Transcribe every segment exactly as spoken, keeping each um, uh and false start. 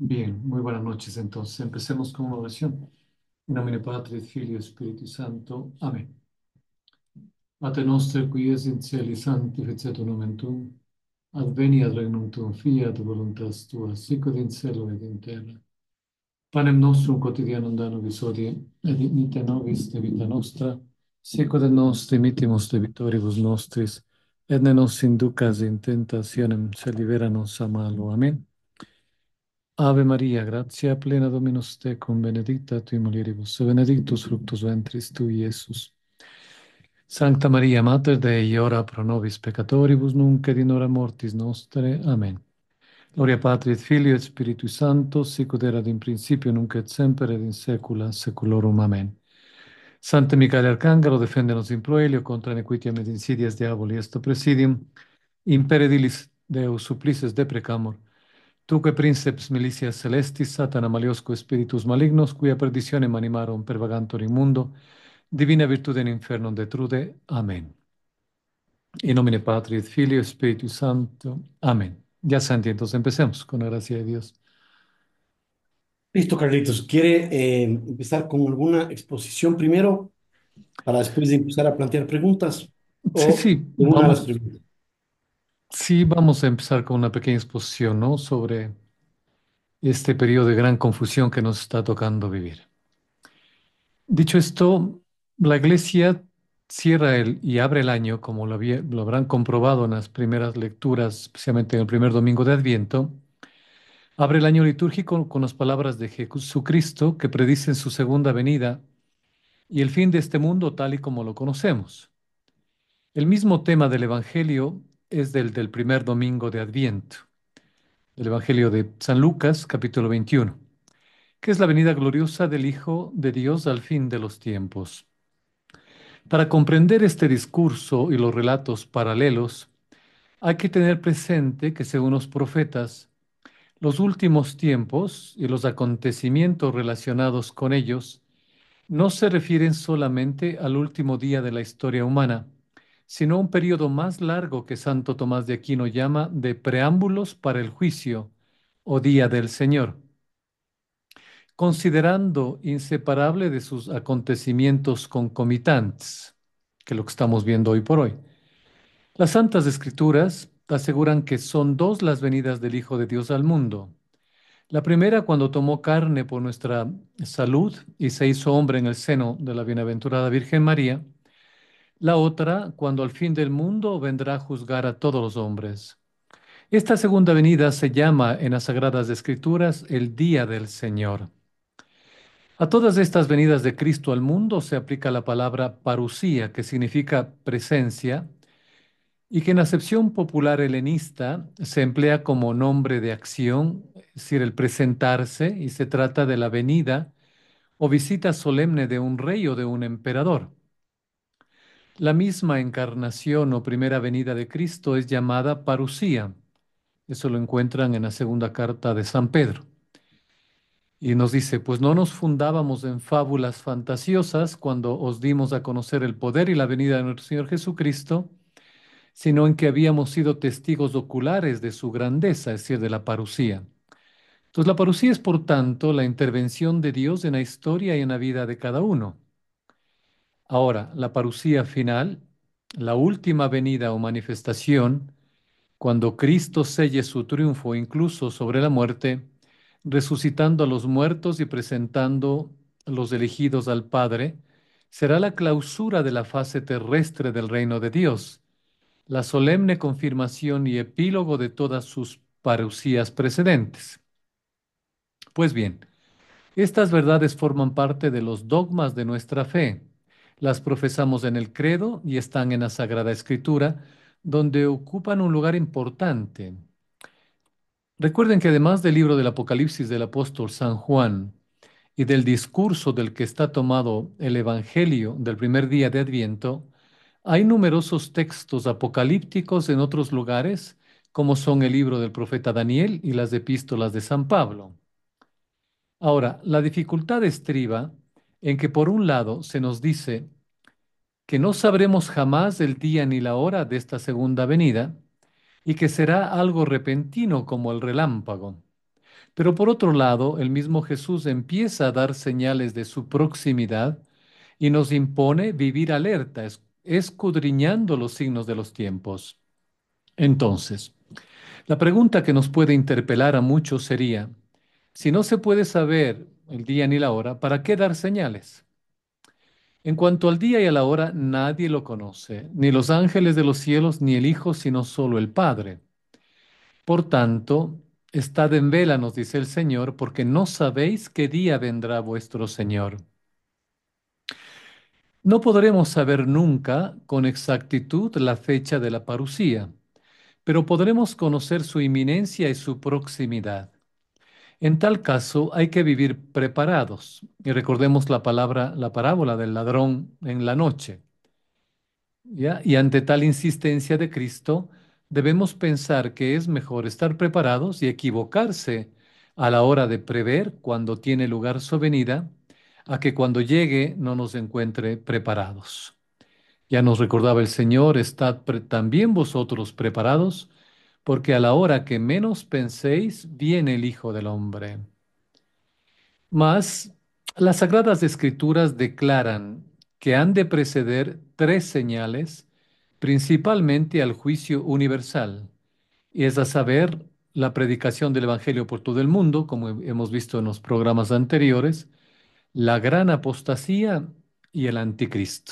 Bien, muy buenas noches entonces. Empecemos con una oración. In nomine Patris, Filio, Spiritus Santo. Amén. Pater noster, qui es in cieli, sanctificetur nomen tuum. Adveniat regnum tuum, fiat voluntas tua, sicut in cielo et in terra. Panem nostrum quotidianum da nobis hodie, et dimitte nobis debita nostra, sicut et nos dimittimus debitoribus nostris, et ne nos inducas in tentationem, sed libera nos a malo. Amén. Ave Maria, gratia plena Dominus tecum, benedicta tui mulieribus, et benedictus fructus ventris tui, Iesus. Sancta Maria, Mater Dei, ora pro nobis peccatoribus, nunc et in hora mortis nostre. Amen. Gloria Patri et Filio et Spiritui Sancto, sicut erat in principio, nunc et semper, et in saecula saeculorum. Amen. Sancte Michael Arcangelo, defende-nos in proelio contra nequitiam et insidias diaboli est presidium. Impere dilis Deus supplices deprecamur. Tuque princeps militias celestis, Satana maliosco spiritus malignos, quia perditionem animarum pervagantur in mundo, divina virtute in infernum detrude. Amen. In nomine Patri et Filio et Spiritus Santo. Amén. Ya Santi, entonces empecemos con la gracia de Dios. Listo, Carlitos. ¿Quiere eh, empezar con alguna exposición primero para después de empezar a plantear preguntas Sí, o sí, de una a las vamos, preguntas? sí, vamos a empezar con una pequeña exposición, ¿no? Sobre este periodo de gran confusión que nos está tocando vivir. Dicho esto, la Iglesia cierra el y abre el año, como lo, había- lo habrán comprobado en las primeras lecturas, especialmente en el primer domingo de Adviento, abre el año litúrgico con las palabras de Jesucristo que predicen su segunda venida y el fin de este mundo tal y como lo conocemos. El mismo tema del Evangelio es del del primer domingo de Adviento, el Evangelio de San Lucas, capítulo veintiuno, que es la venida gloriosa del Hijo de Dios al fin de los tiempos. Para comprender este discurso y los relatos paralelos, hay que tener presente que según los profetas, los últimos tiempos y los acontecimientos relacionados con ellos no se refieren solamente al último día de la historia humana, sino a un periodo más largo que Santo Tomás de Aquino llama de preámbulos para el juicio o día del Señor, considerando inseparable de sus acontecimientos concomitantes, que es lo que estamos viendo hoy por hoy. Las Santas Escrituras aseguran que son dos las venidas del Hijo de Dios al mundo. La primera cuando tomó carne por nuestra salud y se hizo hombre en el seno de la bienaventurada Virgen María. La otra cuando al fin del mundo vendrá a juzgar a todos los hombres. Esta segunda venida se llama en las Sagradas Escrituras el Día del Señor. A todas estas venidas de Cristo al mundo se aplica la palabra parusía, que significa presencia, y que en acepción popular helenista se emplea como nombre de acción, es decir, el presentarse, y se trata de la venida o visita solemne de un rey o de un emperador. La misma encarnación o primera venida de Cristo es llamada parusía. Eso lo encuentran en la segunda carta de San Pedro. Y nos dice, pues no nos fundábamos en fábulas fantasiosas cuando os dimos a conocer el poder y la venida de nuestro Señor Jesucristo, sino en que habíamos sido testigos oculares de su grandeza, es decir, de la parusía. Entonces, la parusía es, por tanto, la intervención de Dios en la historia y en la vida de cada uno. Ahora, la parusía final, la última venida o manifestación, cuando Cristo selle su triunfo incluso sobre la muerte, resucitando a los muertos y presentando a los elegidos al Padre, será la clausura de la fase terrestre del reino de Dios, la solemne confirmación y epílogo de todas sus parusías precedentes. Pues bien, estas verdades forman parte de los dogmas de nuestra fe. Las profesamos en el credo y están en la Sagrada Escritura, donde ocupan un lugar importante. Recuerden que además del libro del Apocalipsis del apóstol San Juan y del discurso del que está tomado el Evangelio del primer día de Adviento, hay numerosos textos apocalípticos en otros lugares, como son el libro del profeta Daniel y las epístolas de San Pablo. Ahora, la dificultad estriba en que por un lado se nos dice que no sabremos jamás el día ni la hora de esta segunda venida y que será algo repentino como el relámpago. Pero por otro lado, el mismo Jesús empieza a dar señales de su proximidad y nos impone vivir alerta, es- escudriñando los signos de los tiempos. Entonces, la pregunta que nos puede interpelar a muchos sería, si no se puede saber el día ni la hora, ¿para qué dar señales? En cuanto al día y a la hora, nadie lo conoce, ni los ángeles de los cielos, ni el Hijo, sino solo el Padre. Por tanto, estad en vela, nos dice el Señor, porque no sabéis qué día vendrá vuestro Señor. No podremos saber nunca con exactitud la fecha de la parucía, pero podremos conocer su inminencia y su proximidad. En tal caso, hay que vivir preparados. Y recordemos la palabra, la parábola del ladrón en la noche. ¿Ya? Y ante tal insistencia de Cristo, debemos pensar que es mejor estar preparados y equivocarse a la hora de prever cuando tiene lugar su venida, a que cuando llegue no nos encuentre preparados. Ya nos recordaba el Señor, estad pre- también vosotros preparados, porque a la hora que menos penséis, viene el Hijo del Hombre. Mas las Sagradas Escrituras declaran que han de preceder tres señales, principalmente al juicio universal, y es a saber, la predicación del Evangelio por todo el mundo, como he- hemos visto en los programas anteriores, la gran apostasía y el anticristo.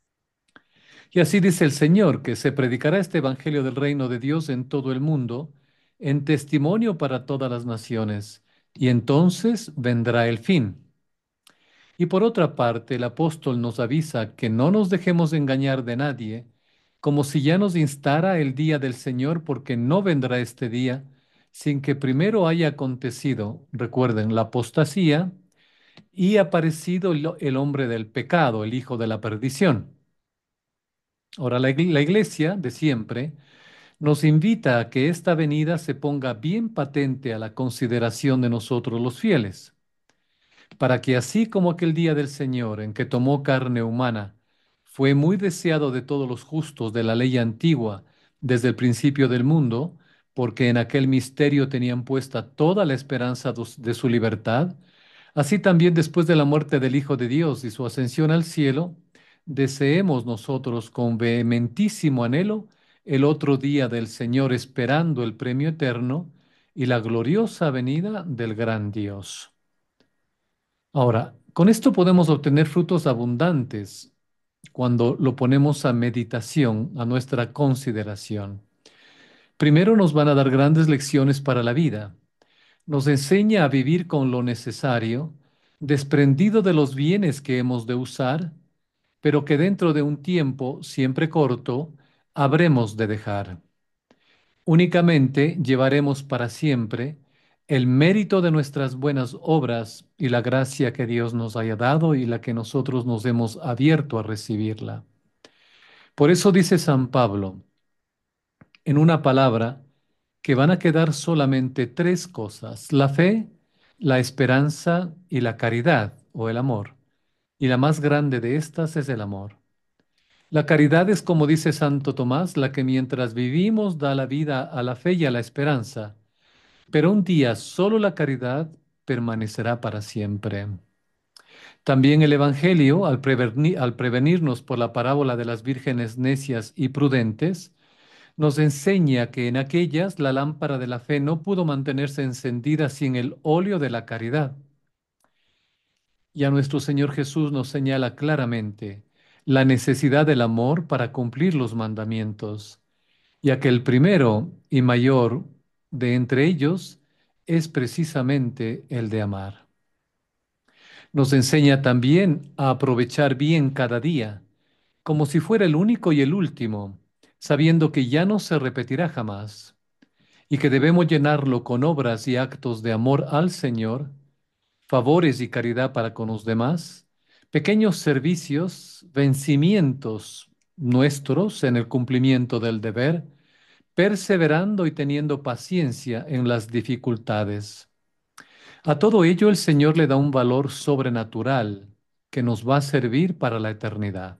Y así dice el Señor, que se predicará este Evangelio del reino de Dios en todo el mundo, en testimonio para todas las naciones, y entonces vendrá el fin. Y por otra parte, el apóstol nos avisa que no nos dejemos engañar de nadie, como si ya nos instara el día del Señor, porque no vendrá este día sin que primero haya acontecido, recuerden, la apostasía y aparecido el, el hombre del pecado, el hijo de la perdición. Ahora, la, igle- la iglesia de siempre nos invita a que esta venida se ponga bien patente a la consideración de nosotros los fieles, para que así como aquel día del Señor en que tomó carne humana fue muy deseado de todos los justos de la ley antigua desde el principio del mundo, porque en aquel misterio tenían puesta toda la esperanza dos- de su libertad, así también después de la muerte del Hijo de Dios y su ascensión al cielo, deseemos nosotros con vehementísimo anhelo el otro día del Señor, esperando el premio eterno y la gloriosa venida del gran Dios. Ahora, con esto podemos obtener frutos abundantes cuando lo ponemos a meditación, a nuestra consideración. Primero nos van a dar grandes lecciones para la vida. Nos enseña a vivir con lo necesario, desprendido de los bienes que hemos de usar, pero que dentro de un tiempo, siempre corto, habremos de dejar. Únicamente llevaremos para siempre el mérito de nuestras buenas obras y la gracia que Dios nos haya dado y la que nosotros nos hemos abierto a recibirla. Por eso dice San Pablo, en una palabra, que van a quedar solamente tres cosas: la fe, la esperanza y la caridad o el amor. Y la más grande de estas es el amor. La caridad es, como dice Santo Tomás, la que mientras vivimos da la vida a la fe y a la esperanza. Pero un día solo la caridad permanecerá para siempre. También el Evangelio, al prevenir, al prevenirnos por la parábola de las vírgenes necias y prudentes, nos enseña que en aquellas la lámpara de la fe no pudo mantenerse encendida sin el óleo de la caridad. Y a nuestro Señor Jesús nos señala claramente la necesidad del amor para cumplir los mandamientos, ya que el primero y mayor de entre ellos es precisamente el de amar. Nos enseña también a aprovechar bien cada día, como si fuera el único y el último, sabiendo que ya no se repetirá jamás, y que debemos llenarlo con obras y actos de amor al Señor, favores y caridad para con los demás, pequeños servicios, vencimientos nuestros en el cumplimiento del deber, perseverando y teniendo paciencia en las dificultades. A todo ello el Señor le da un valor sobrenatural que nos va a servir para la eternidad.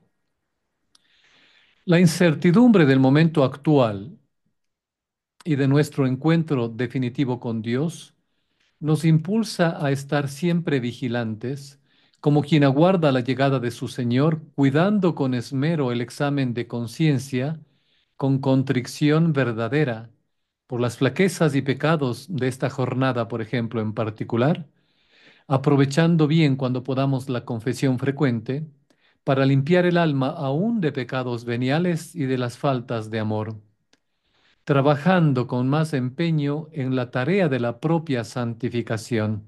La incertidumbre del momento actual y de nuestro encuentro definitivo con Dios nos impulsa a estar siempre vigilantes, como quien aguarda la llegada de su Señor, cuidando con esmero el examen de conciencia, con contrición verdadera, por las flaquezas y pecados de esta jornada, por ejemplo, en particular, aprovechando bien cuando podamos la confesión frecuente, para limpiar el alma aún de pecados veniales y de las faltas de amor, trabajando con más empeño en la tarea de la propia santificación.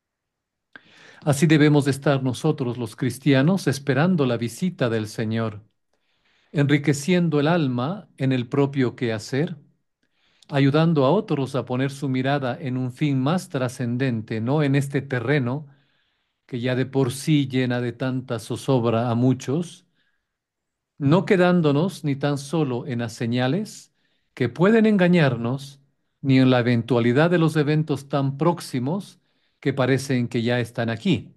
Así debemos estar nosotros los cristianos esperando la visita del Señor, enriqueciendo el alma en el propio quehacer, ayudando a otros a poner su mirada en un fin más trascendente, no en este terreno que ya de por sí llena de tanta zozobra a muchos, no quedándonos ni tan solo en las señales que pueden engañarnos, ni en la eventualidad de los eventos tan próximos que parecen que ya están aquí.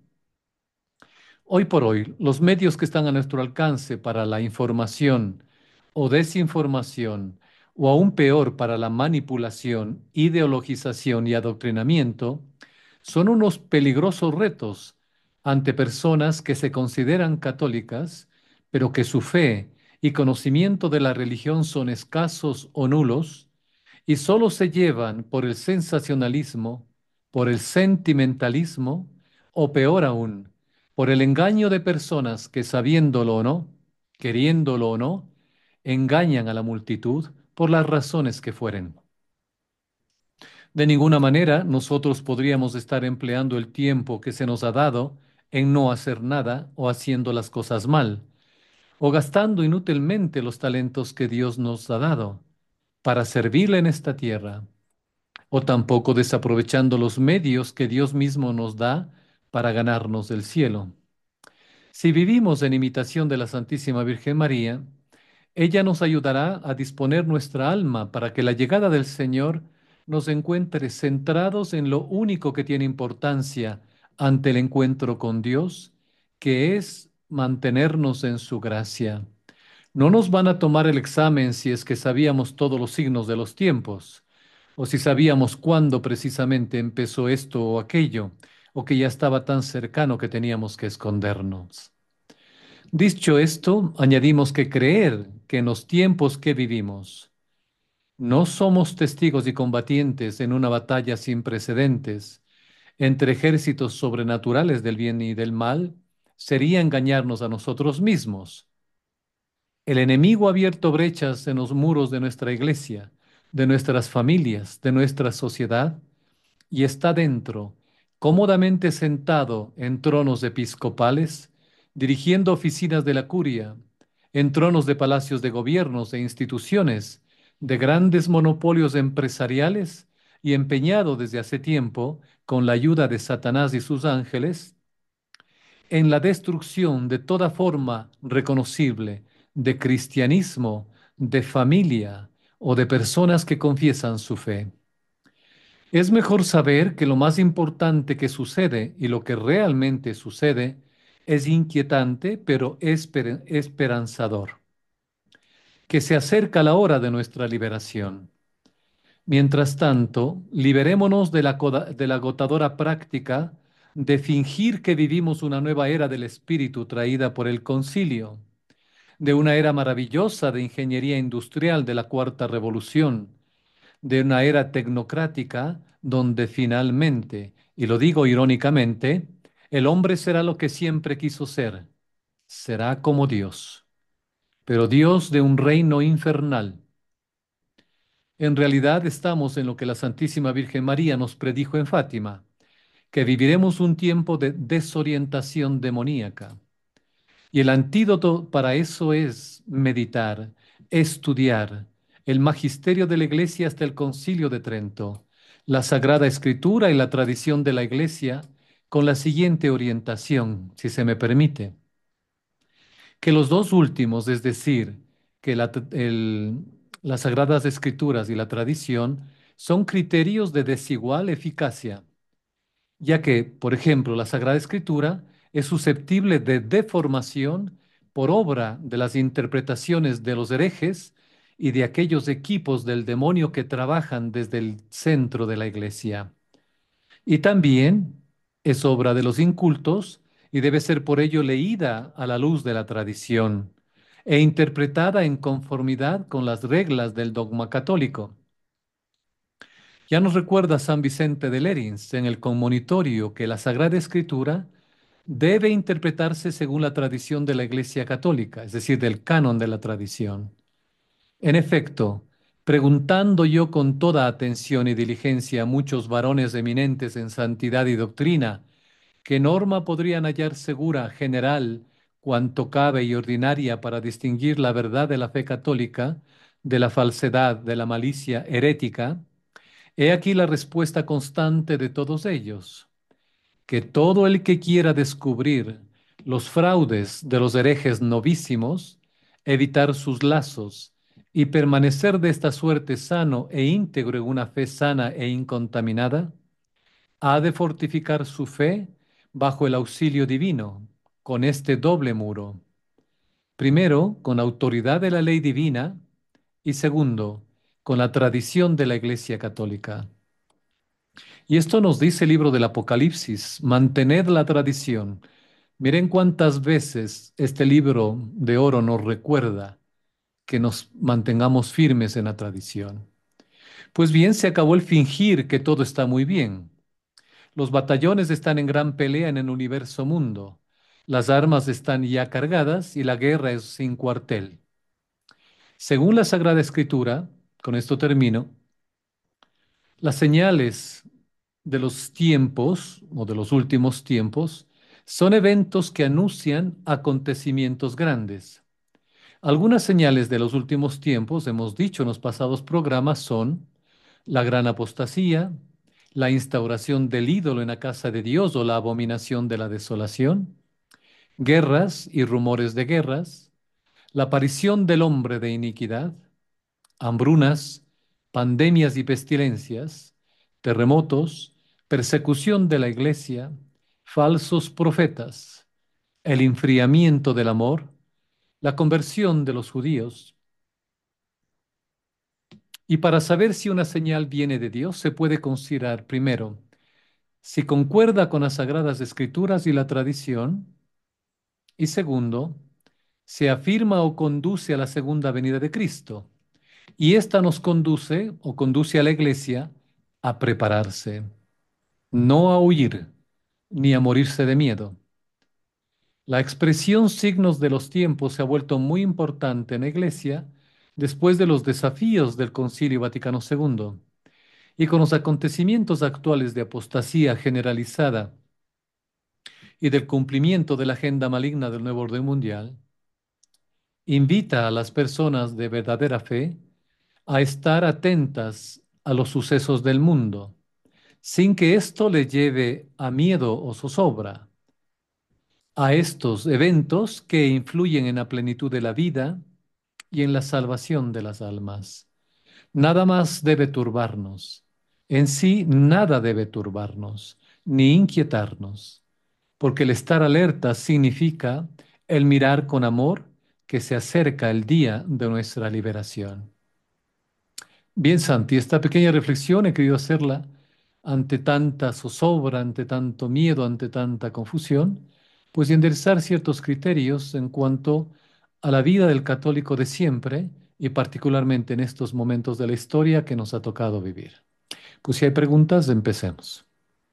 Hoy por hoy, los medios que están a nuestro alcance para la información o desinformación, o aún peor para la manipulación, ideologización y adoctrinamiento, son unos peligrosos retos ante personas que se consideran católicas, pero que su fe y conocimiento de la religión son escasos o nulos, y solo se llevan por el sensacionalismo, por el sentimentalismo, o peor aún, por el engaño de personas que sabiéndolo o no, queriéndolo o no, engañan a la multitud por las razones que fueren. De ninguna manera nosotros podríamos estar empleando el tiempo que se nos ha dado en no hacer nada o haciendo las cosas mal, o gastando inútilmente los talentos que Dios nos ha dado para servirle en esta tierra, o tampoco desaprovechando los medios que Dios mismo nos da para ganarnos el cielo. Si vivimos en imitación de la Santísima Virgen María, ella nos ayudará a disponer nuestra alma para que la llegada del Señor nos encuentre centrados en lo único que tiene importancia ante el encuentro con Dios, que es mantenernos en su gracia. No nos van a tomar el examen si es que sabíamos todos los signos de los tiempos, o si sabíamos cuándo precisamente empezó esto o aquello, o que ya estaba tan cercano que teníamos que escondernos. Dicho esto, añadimos que creer que en los tiempos que vivimos no somos testigos y combatientes en una batalla sin precedentes entre ejércitos sobrenaturales del bien y del mal sería engañarnos a nosotros mismos. El enemigo ha abierto brechas en los muros de nuestra iglesia, de nuestras familias, de nuestra sociedad, y está dentro, cómodamente sentado en tronos episcopales, dirigiendo oficinas de la curia, en tronos de palacios de gobiernos e instituciones, de grandes monopolios empresariales, y empeñado desde hace tiempo, con la ayuda de Satanás y sus ángeles, en la destrucción de toda forma reconocible de cristianismo, de familia o de personas que confiesan su fe. Es mejor saber que lo más importante que sucede y lo que realmente sucede es inquietante, pero esper- esperanzador, que se acerca la hora de nuestra liberación. Mientras tanto, liberémonos de la, coda- de la agotadora práctica de fingir que vivimos una nueva era del espíritu traída por el concilio, de una era maravillosa de ingeniería industrial de la cuarta revolución, de una era tecnocrática donde finalmente, y lo digo irónicamente, el hombre será lo que siempre quiso ser, será como Dios, pero Dios de un reino infernal. En realidad estamos en lo que la Santísima Virgen María nos predijo en Fátima, que viviremos un tiempo de desorientación demoníaca. Y el antídoto para eso es meditar, estudiar el magisterio de la Iglesia hasta el Concilio de Trento, la Sagrada Escritura y la tradición de la Iglesia, con la siguiente orientación, si se me permite, que los dos últimos, es decir, que la- el- las Sagradas Escrituras y la tradición, son criterios de desigual eficacia, ya que, por ejemplo, la Sagrada Escritura es susceptible de deformación por obra de las interpretaciones de los herejes y de aquellos equipos del demonio que trabajan desde el centro de la Iglesia. Y también es obra de los incultos y debe ser por ello leída a la luz de la tradición e interpretada en conformidad con las reglas del dogma católico. Ya nos recuerda San Vicente de Lérins en el Conmonitorio que la Sagrada Escritura debe interpretarse según la tradición de la Iglesia Católica, es decir, del canon de la tradición. En efecto, preguntando yo con toda atención y diligencia a muchos varones eminentes en santidad y doctrina, ¿qué norma podrían hallar segura, general, cuanto cabe y ordinaria para distinguir la verdad de la fe católica de la falsedad, de la malicia herética? He aquí la respuesta constante de todos ellos, que todo el que quiera descubrir los fraudes de los herejes novísimos, evitar sus lazos y permanecer de esta suerte sano e íntegro en una fe sana e incontaminada, ha de fortificar su fe bajo el auxilio divino, con este doble muro. Primero, con autoridad de la ley divina y segundo, con la tradición de la Iglesia Católica. Y esto nos dice el libro del Apocalipsis, mantened la tradición. Miren cuántas veces este libro de oro nos recuerda que nos mantengamos firmes en la tradición. Pues bien, se acabó el fingir que todo está muy bien. Los batallones están en gran pelea en el universo mundo. Las armas están ya cargadas y la guerra es sin cuartel. Según la Sagrada Escritura, con esto termino, las señales de los tiempos o de los últimos tiempos son eventos que anuncian acontecimientos grandes. Algunas señales de los últimos tiempos, hemos dicho en los pasados programas, son la gran apostasía, la instauración del ídolo en la casa de Dios o la abominación de la desolación, guerras y rumores de guerras, la aparición del hombre de iniquidad, hambrunas, pandemias y pestilencias, terremotos, persecución de la iglesia, falsos profetas, el enfriamiento del amor, la conversión de los judíos. Y para saber si una señal viene de Dios, se puede considerar primero si concuerda con las sagradas escrituras y la tradición, y segundo, se afirma o conduce a la segunda venida de Cristo. Y esta nos conduce o conduce a la iglesia a prepararse, no a huir ni a morirse de miedo. La expresión signos de los tiempos se ha vuelto muy importante en la iglesia después de los desafíos del Concilio Vaticano segundo y con los acontecimientos actuales de apostasía generalizada y del cumplimiento de la agenda maligna del nuevo orden mundial, invita a las personas de verdadera fe a estar atentas a los sucesos del mundo, sin que esto le lleve a miedo o zozobra, a estos eventos que influyen en la plenitud de la vida y en la salvación de las almas. Nada más debe turbarnos. En sí, nada debe turbarnos, ni inquietarnos, porque el estar alerta significa el mirar con amor que se acerca el día de nuestra liberación. Bien, Santi, esta pequeña reflexión he querido hacerla ante tanta zozobra, ante tanto miedo, ante tanta confusión, pues y enderezar ciertos criterios en cuanto a la vida del católico de siempre y particularmente en estos momentos de la historia que nos ha tocado vivir. Pues si hay preguntas, empecemos.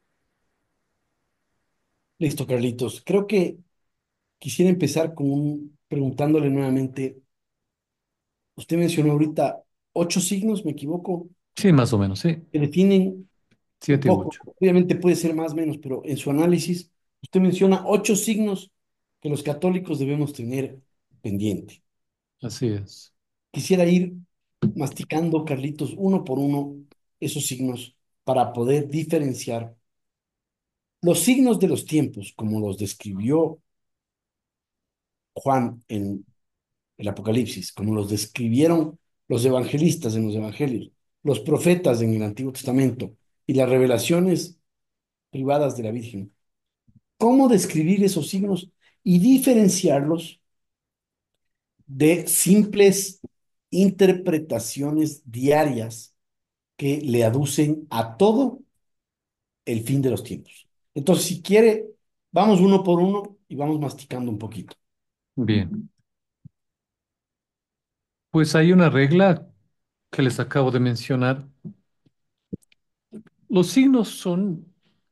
Listo, Carlitos. Creo que quisiera empezar con un, preguntándole nuevamente, usted mencionó ahorita ocho signos, ¿me equivoco? Sí, más o menos, sí. Que definen un Siete u poco, ocho. obviamente puede ser más o menos, pero en su análisis, usted menciona ocho signos que los católicos debemos tener pendiente. Así es. Quisiera ir masticando, Carlitos, uno por uno esos signos para poder diferenciar los signos de los tiempos, como los describió Juan en el Apocalipsis, como los describieron los evangelistas en los evangelios, los profetas en el Antiguo Testamento y las revelaciones privadas de la Virgen. ¿Cómo describir esos signos y diferenciarlos de simples interpretaciones diarias que le aducen a todo el fin de los tiempos. Entonces, si quiere, vamos uno por uno y vamos masticando un poquito. Bien, pues hay una regla que les acabo de mencionar. Los signos son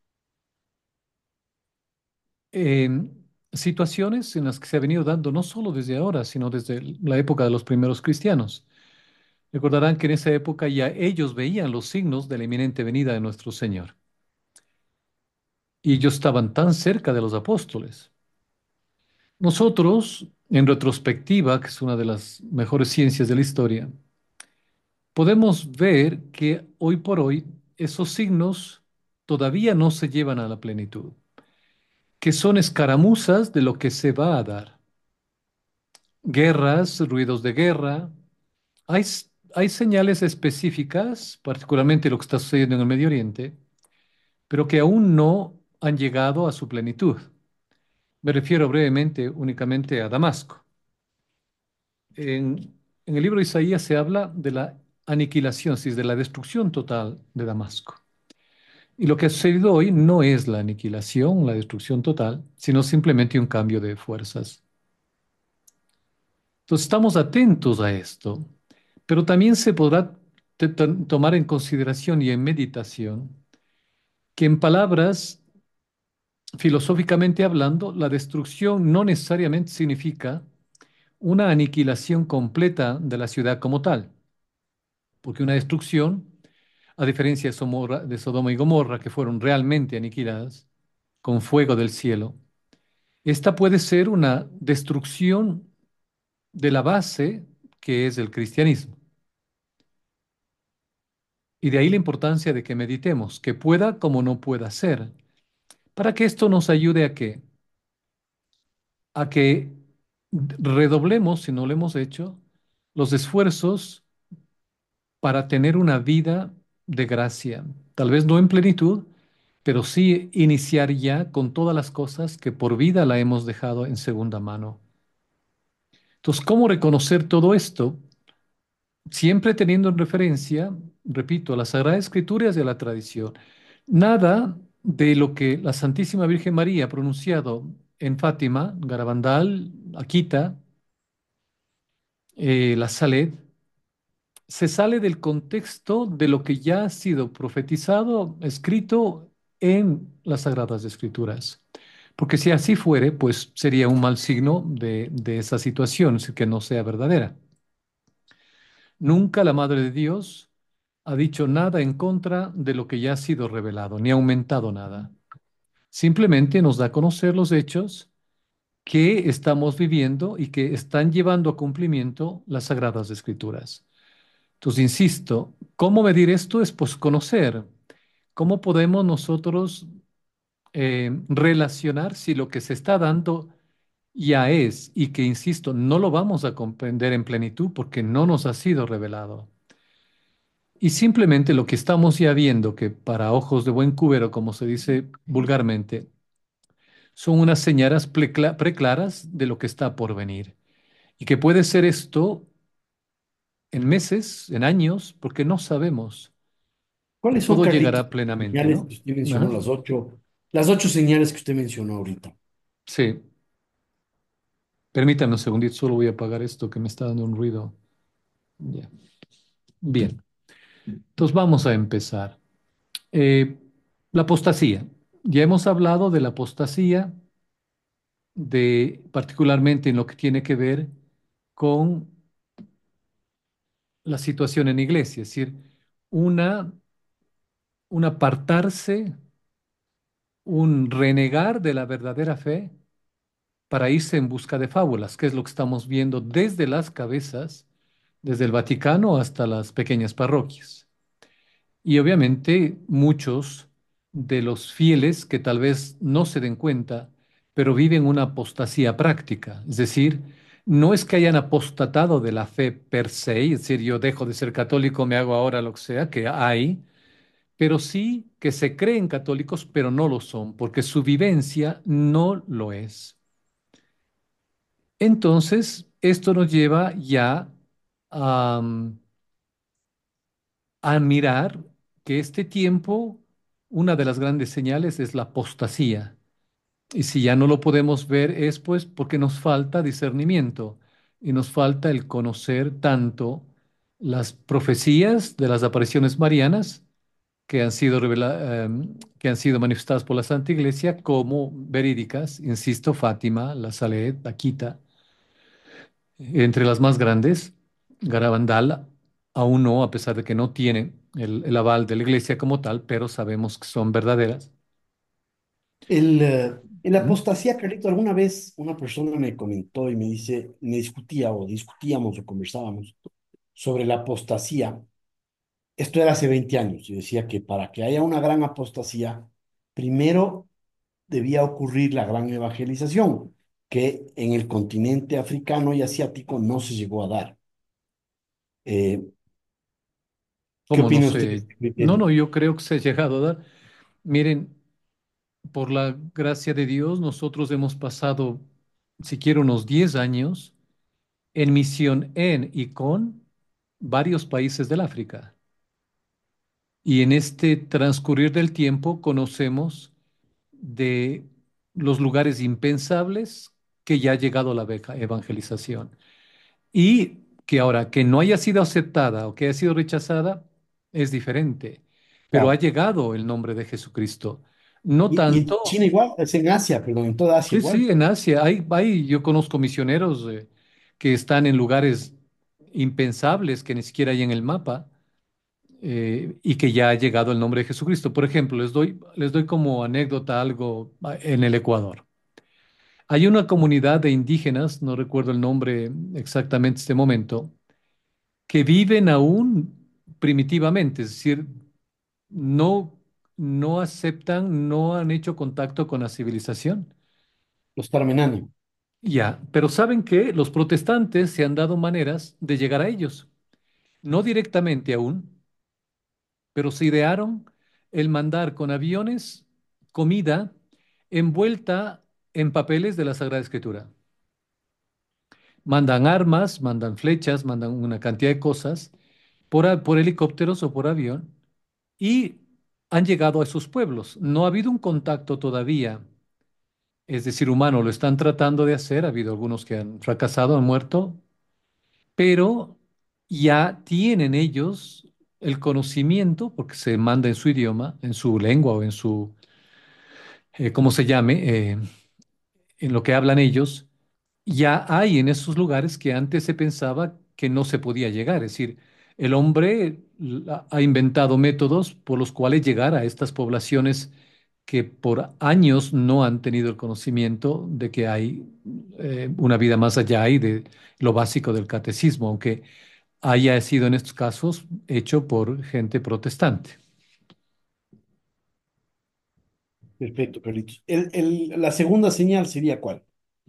eh, situaciones en las que se ha venido dando no solo desde ahora, sino desde la época de los primeros cristianos. Recordarán que en esa época ya ellos veían los signos de la inminente venida de nuestro Señor. Y ellos estaban tan cerca de los apóstoles. Nosotros, en retrospectiva, que es una de las mejores ciencias de la historia, podemos ver que hoy por hoy esos signos todavía no se llevan a la plenitud, que son escaramuzas de lo que se va a dar. Guerras, ruidos de guerra. Hay, s- hay señales específicas, particularmente lo que está sucediendo en el Medio Oriente, pero que aún no han llegado a su plenitud. Me refiero brevemente únicamente a Damasco. En, en el libro de Isaías se habla de la aniquilación, es decir, de la destrucción total de Damasco. Y lo que ha sucedido hoy no es la aniquilación, la destrucción total, sino simplemente un cambio de fuerzas. Entonces estamos atentos a esto, pero también se podrá te- to- tomar en consideración y en meditación que en palabras, filosóficamente hablando, la destrucción no necesariamente significa una aniquilación completa de la ciudad como tal, porque una destrucción, a diferencia de Somorra- de Sodoma y Gomorra, que fueron realmente aniquiladas con fuego del cielo, esta puede ser una destrucción de la base que es el cristianismo. Y de ahí la importancia de que meditemos, que pueda como no pueda ser, para que esto nos ayude a que, a que redoblemos, si no lo hemos hecho, los esfuerzos para tener una vida de gracia. Tal vez no en plenitud, pero sí iniciar ya con todas las cosas que por vida la hemos dejado en segunda mano. Entonces, ¿cómo reconocer todo esto? Siempre teniendo en referencia, repito, a las Sagradas Escrituras y a la tradición. Nada de lo que la Santísima Virgen María ha pronunciado en Fátima, Garabandal, Akita, eh, la Saled, se sale del contexto de lo que ya ha sido profetizado, escrito en las Sagradas Escrituras. Porque si así fuere, pues sería un mal signo de, de esa situación, es decir, que no sea verdadera. Nunca la Madre de Dios ha dicho nada en contra de lo que ya ha sido revelado, ni ha aumentado nada. Simplemente nos da a conocer los hechos que estamos viviendo y que están llevando a cumplimiento las Sagradas Escrituras. Entonces, insisto, ¿cómo medir esto? Es pues conocer. ¿Cómo podemos nosotros eh, relacionar si lo que se está dando ya es y que, insisto, no lo vamos a comprender en plenitud porque no nos ha sido revelado? Y simplemente lo que estamos ya viendo, que para ojos de buen cubero, como se dice vulgarmente, son unas señales precla- preclaras de lo que está por venir. Y que puede ser esto en meses, en años, porque no sabemos. ¿Cuáles son, Todo Carlitos, llegará las plenamente, señales ¿no? que usted mencionó, Ajá. las ocho, las ocho señales que usted mencionó ahorita? Sí, permítame un segundito, solo voy a apagar esto que me está dando un ruido. Ya. Bien, entonces vamos a empezar. Eh, la apostasía. Ya hemos hablado de la apostasía, de particularmente en lo que tiene que ver con la situación en iglesia, es decir, una, un apartarse, un renegar de la verdadera fe para irse en busca de fábulas, que es lo que estamos viendo desde las cabezas, desde el Vaticano hasta las pequeñas parroquias. Y obviamente muchos de los fieles que tal vez no se den cuenta, pero viven una apostasía práctica, es decir, no es que hayan apostatado de la fe per se, es decir, yo dejo de ser católico, me hago ahora lo que sea, que hay, pero sí que se creen católicos, pero no lo son, porque su vivencia no lo es. Entonces, esto nos lleva ya a, a mirar que este tiempo una de las grandes señales es la apostasía. Y si ya no lo podemos ver es pues porque nos falta discernimiento y nos falta el conocer tanto las profecías de las apariciones marianas que han sido revela- em, que han sido manifestadas por la Santa Iglesia como verídicas, insisto, Fátima, La Saled, Akita, entre las más grandes, Garabandal, aún no, a pesar de que no tienen el, el aval de la Iglesia como tal, pero sabemos que son verdaderas. El, eh, en la ¿Mm? apostasía, Carlito, alguna vez una persona me comentó y me dice, me discutía o discutíamos o conversábamos sobre la apostasía. Esto era hace veinte años y decía que para que haya una gran apostasía, primero debía ocurrir la gran evangelización, que en el continente africano y asiático no se llegó a dar. Eh, ¿Qué ¿Cómo no opina usted de sé? este No, criterio? no, yo creo que se ha llegado a dar. Miren, por la gracia de Dios, nosotros hemos pasado, siquiera unos diez años en misión en y con varios países del África. Y en este transcurrir del tiempo conocemos de los lugares impensables que ya ha llegado la beca- evangelización. Y que ahora, que no haya sido aceptada o que haya sido rechazada, es diferente. Pero ha Claro. llegado el nombre de Jesucristo. No Y, y en tanto. China igual, es en Asia, perdón, en toda Asia Sí, igual. sí, en Asia hay, hay, yo conozco misioneros eh, que están en lugares impensables que ni siquiera hay en el mapa eh, y que ya ha llegado el nombre de Jesucristo. Por ejemplo, les doy, les doy como anécdota algo ah, en el Ecuador. Hay una comunidad de indígenas, no recuerdo el nombre exactamente en este momento, que viven aún primitivamente, es decir, no, no aceptan, no han hecho contacto con la civilización. Los Tarmenani. Ya, pero saben que los protestantes se han dado maneras de llegar a ellos, no directamente aún, pero se idearon el mandar con aviones comida envuelta en papeles de la Sagrada Escritura. Mandan armas, mandan flechas, mandan una cantidad de cosas por, a- por helicópteros o por avión y han llegado a esos pueblos. No ha habido un contacto todavía, es decir, humano, lo están tratando de hacer, ha habido algunos que han fracasado, han muerto, pero ya tienen ellos el conocimiento, porque se manda en su idioma, en su lengua o en su, eh, ¿cómo se llame? Eh, en lo que hablan ellos, ya hay en esos lugares que antes se pensaba que no se podía llegar. Es decir, el hombre la- ha inventado métodos por los cuales llegar a estas poblaciones que por años no han tenido el conocimiento de que hay eh, una vida más allá y de lo básico del catecismo, aunque haya sido en estos casos hecho por gente protestante. Perfecto, Carlitos. El, el- la segunda señal sería ¿cuál?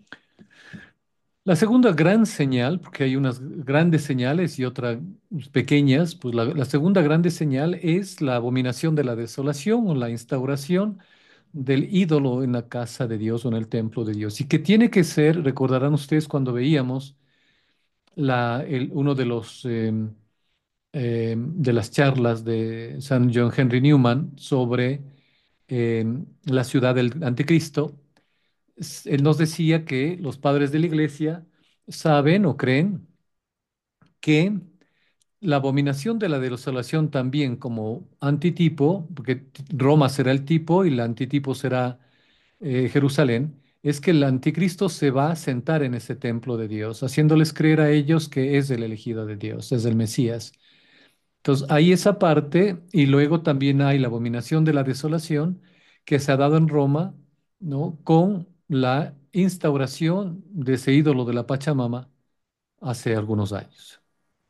La segunda gran señal, porque hay unas grandes señales y otras pequeñas, pues la, la segunda grande señal es la abominación de la desolación o la instauración del ídolo en la casa de Dios o en el templo de Dios. Y que tiene que ser, recordarán ustedes cuando veíamos la, el- uno de los eh, eh, de las charlas de San John Henry Newman sobre eh, la ciudad del anticristo, s- él nos decía que los padres de la iglesia saben o creen que la abominación de la desolación también como antitipo, porque t- Roma será el tipo y el antitipo será eh, Jerusalén, es que el anticristo se va a sentar en ese templo de Dios, haciéndoles creer a ellos que es el elegido de Dios, es el Mesías. Entonces, hay esa parte y luego también hay la abominación de la desolación que se ha dado en Roma, ¿no? Con la instauración de ese ídolo de la Pachamama hace algunos años.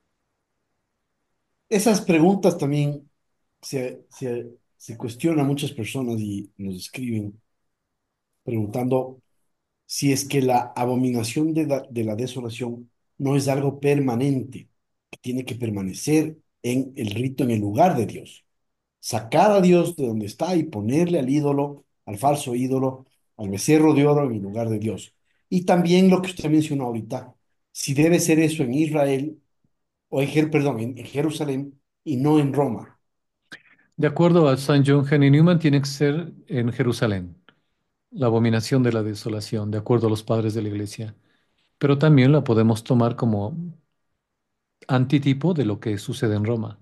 Esas preguntas también se, se, se cuestionan muchas personas y nos escriben preguntando si es que la abominación de la, de la desolación no es algo permanente, que tiene que permanecer en el rito, en el lugar de Dios. Sacar a Dios de donde está y ponerle al ídolo, al falso ídolo, al becerro de oro en el lugar de Dios. Y también lo que usted mencionó ahorita, si debe ser eso en Israel o en, Jer- perdón, en, en Jerusalén y no en Roma. De acuerdo a Saint John Henry Newman, tiene que ser en Jerusalén, la abominación de la desolación, de acuerdo a los padres de la iglesia. Pero también la podemos tomar como antitipo de lo que sucede en Roma.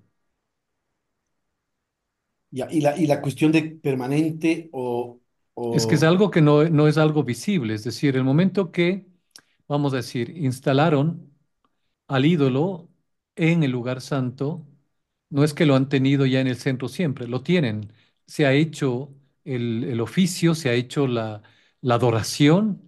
Ya, y la, y la cuestión de permanente o, Es que es o algo que no, no es algo visible, es decir, el momento que, vamos a decir, instalaron al ídolo en el lugar santo, no es que lo han tenido ya en el centro siempre, lo tienen. Se ha hecho el, el oficio, se ha hecho la, la adoración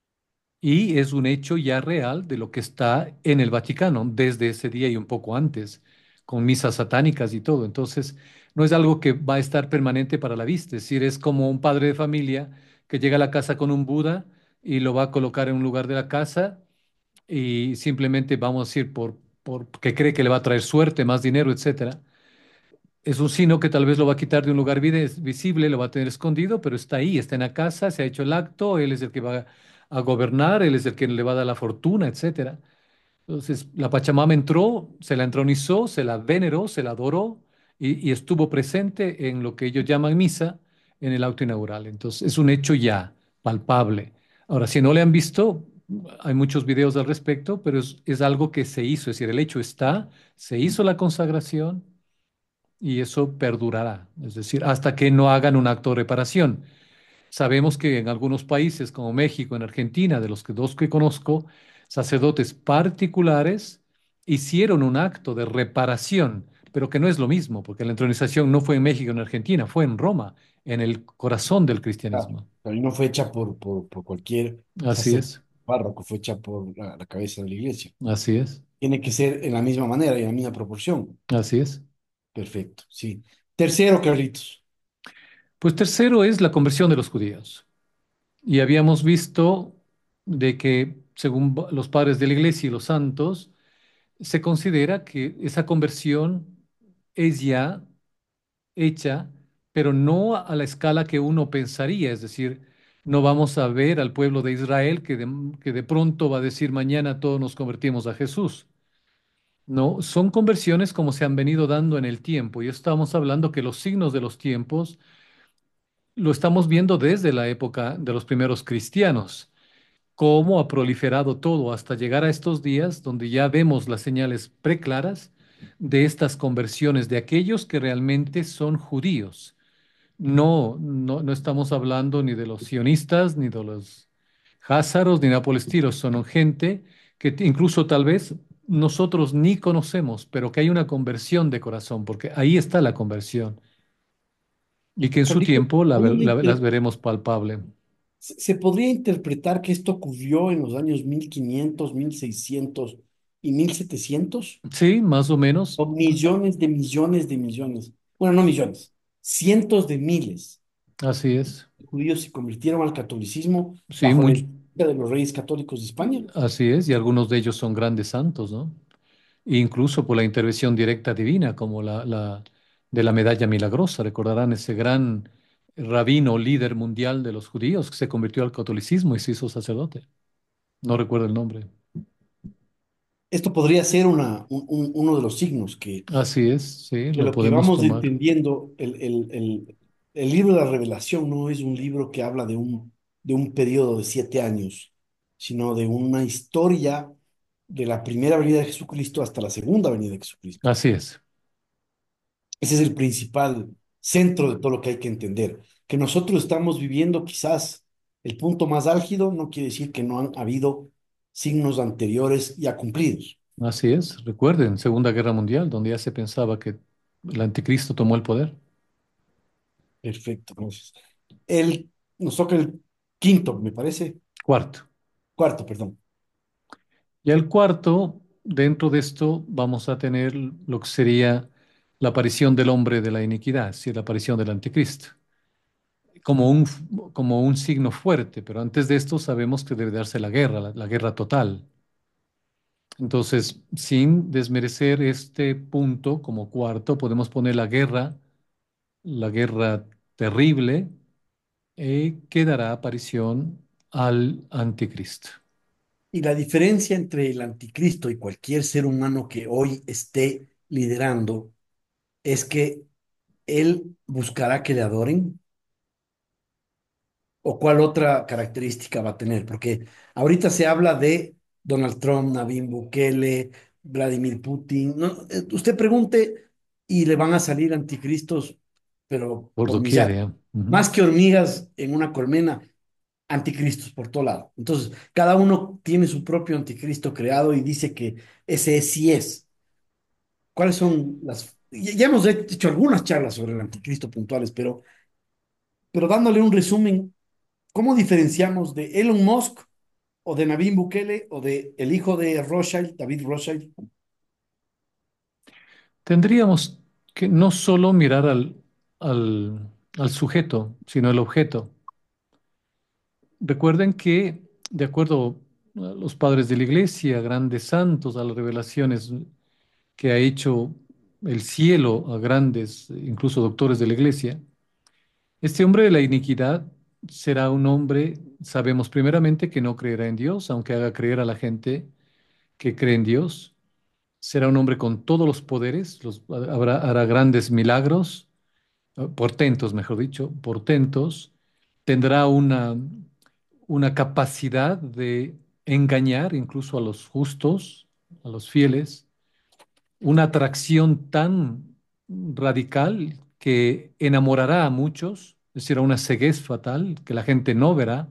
y es un hecho ya real de lo que está en el Vaticano desde ese día y un poco antes, con misas satánicas y todo. Entonces, no es algo que va a estar permanente para la vista, es decir, es como un padre de familia que llega a la casa con un Buda y lo va a colocar en un lugar de la casa y simplemente vamos a decir por, porque cree que le va a traer suerte, más dinero, etcétera. Es un signo que tal vez lo va a quitar de un lugar vide- visible, lo va a tener escondido, pero está ahí, está en la casa, se ha hecho el acto, él es el que va a gobernar, él es el que le va a dar la fortuna, etcétera. Entonces, la Pachamama entró, se la entronizó, se la veneró, se la adoró y, y estuvo presente en lo que ellos llaman misa en el acto inaugural. Entonces, es un hecho ya palpable. Ahora, si no le han visto, hay muchos videos al respecto, pero es, es algo que se hizo, es decir, el hecho está, se hizo la consagración y eso perdurará, es decir, hasta que no hagan un acto de reparación. Sabemos que en algunos países como México, en Argentina, de los que dos que conozco, sacerdotes particulares hicieron un acto de reparación, pero que no es lo mismo, porque la entronización no fue en México, en Argentina, fue en Roma, en el corazón del claro, cristianismo. pero no fue hecha por, por, por cualquier Así sacerdote es, párroco, fue hecha por la, la cabeza de la iglesia. así es, Tiene que ser en la misma manera y en la misma proporción. así es. Perfecto, sí. Tercero, Carlitos. Pues tercero es la conversión de los judíos. Y habíamos visto de que, según los padres de la iglesia y los santos, se considera que esa conversión es ya hecha, pero no a la escala que uno pensaría, es decir, no vamos a ver al pueblo de Israel que de, que de pronto va a decir mañana todos nos convertimos a Jesús. No, son conversiones como se han venido dando en el tiempo y estamos hablando que los signos de los tiempos lo estamos viendo desde la época de los primeros cristianos, cómo ha proliferado todo hasta llegar a estos días donde ya vemos las señales preclaras de estas conversiones de aquellos que realmente son judíos. No, no, no estamos hablando ni de los sionistas, ni de los házaros, ni nápoles tiros, son gente que t- incluso tal vez nosotros ni conocemos, pero que hay una conversión de corazón, porque ahí está la conversión, y que en su Carlitos, tiempo la ver- ¿cómo la- las inter- veremos palpable. se se podría interpretar que esto ocurrió en los años mil quinientos, mil seiscientos y mil setecientos? Sí, más o menos, O millones de millones de millones. Bueno, no millones, cientos de miles así es. de judíos se convirtieron al catolicismo Sí, bajo la muy, influencia de los reyes católicos de España. así es, y algunos de ellos son grandes santos, ¿no? Incluso por la intervención directa divina, como la, la de la medalla milagrosa. Recordarán ese gran rabino líder mundial de los judíos que se convirtió al catolicismo y se hizo sacerdote. No recuerdo el nombre. Esto podría ser una, un- un- uno de los signos que, Así es, sí, de lo lo que podemos vamos tomar. entendiendo. El, el, el, el libro de la Revelación no es un libro que habla de un, de un periodo de siete años, sino de una historia de la primera venida de Jesucristo hasta la segunda venida de Jesucristo. Así es, Ese es el principal centro de todo lo que hay que entender. Que nosotros estamos viviendo quizás el punto más álgido no quiere decir que no han habido signos anteriores ya cumplidos. así es. Recuerden, Segunda Guerra Mundial, donde ya se pensaba que el anticristo tomó el poder. Perfecto. Entonces, el, nos toca el quinto, me parece. Cuarto. Cuarto, perdón. Y el cuarto, dentro de esto, vamos a tener lo que sería la aparición del hombre de la iniquidad, es decir, la aparición del anticristo, como un, como un signo fuerte, pero antes de esto sabemos que debe darse la guerra, la, la guerra total. Entonces, sin desmerecer este punto como cuarto, podemos poner la guerra, la guerra terrible, eh, que dará aparición al anticristo. Y la diferencia entre el anticristo y cualquier ser humano que hoy esté liderando es que él buscará que le adoren? ¿O cuál otra característica va a tener? Porque ahorita se habla de Donald Trump, Nayib Bukele, Vladimir Putin. No, eh, usted pregunte y le van a salir anticristos, pero Por por doquier, millar. ya. Ujú. Más que hormigas en una colmena, anticristos por todo lado. Entonces, cada uno tiene su propio anticristo creado y dice que ese es, sí es. ¿Cuáles son las... Ya ya hemos hecho algunas charlas sobre el anticristo puntuales, pero, pero dándole un resumen, ¿cómo diferenciamos de Elon Musk o de Nayib Bukele o de el hijo de Rothschild, David Rothschild? Tendríamos que no solo mirar al, al, al sujeto, sino el objeto. Recuerden que, de acuerdo a los padres de la iglesia, grandes santos, a las revelaciones que ha hecho el cielo a grandes, incluso doctores de la iglesia, este hombre de la iniquidad será un hombre, sabemos primeramente que no creerá en Dios, aunque haga creer a la gente que cree en Dios. Será un hombre con todos los poderes, los, habrá, hará grandes milagros, eh, portentos, mejor dicho, portentos. Tendrá una, una capacidad de engañar incluso a los justos, a los fieles, una atracción tan radical que enamorará a muchos, es decir, a una ceguez fatal que la gente no verá,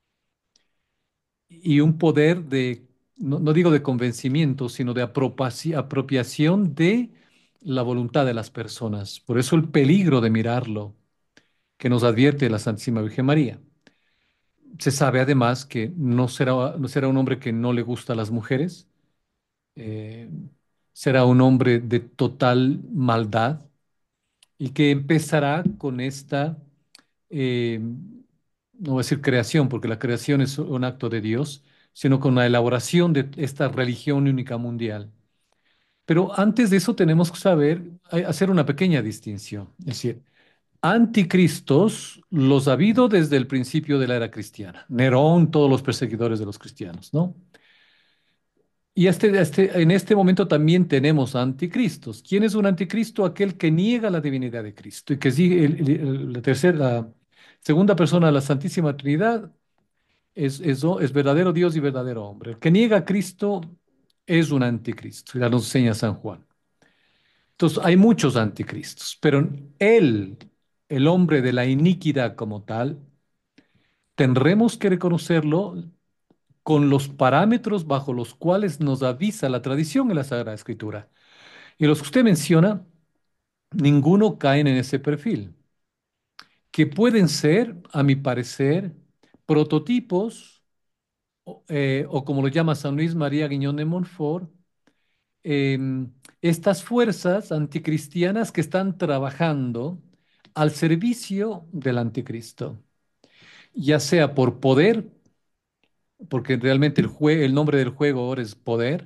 y un poder de, no, no digo de convencimiento, sino de apropiaci- apropiación de la voluntad de las personas. Por eso el peligro de mirarlo, que nos advierte la Santísima Virgen María. Se sabe además que no será, no será un hombre que no le gusta a las mujeres, eh, será un hombre de total maldad y que empezará con esta, eh, no voy a decir creación, porque la creación es un acto de Dios, sino con la elaboración de esta religión única mundial. Pero antes de eso tenemos que saber, hay- hacer una pequeña distinción. Es decir, anticristos los ha habido desde el principio de la era cristiana. Nerón, todos los perseguidores de los cristianos, ¿no? Y este, este- en este momento también tenemos anticristos. ¿Quién es un anticristo? Aquel que niega la divinidad de Cristo y que sigue el- el- el- la tercera, la segunda persona de la Santísima Trinidad es, es, es verdadero Dios y verdadero hombre. El que niega a Cristo es un anticristo, ya nos enseña San Juan. Entonces, hay muchos anticristos, pero él, el hombre de la iniquidad como tal, tendremos que reconocerlo con los parámetros bajo los cuales nos avisa la tradición en la Sagrada Escritura. Y los que usted menciona, ninguno caen en ese perfil, que pueden ser, a mi parecer, prototipos, o, eh, o como lo llama San Luis María Guiñón de Montfort, em, estas fuerzas anticristianas que están trabajando al servicio del anticristo, ya sea por poder, porque realmente el, jue- el nombre del juego ahora es poder,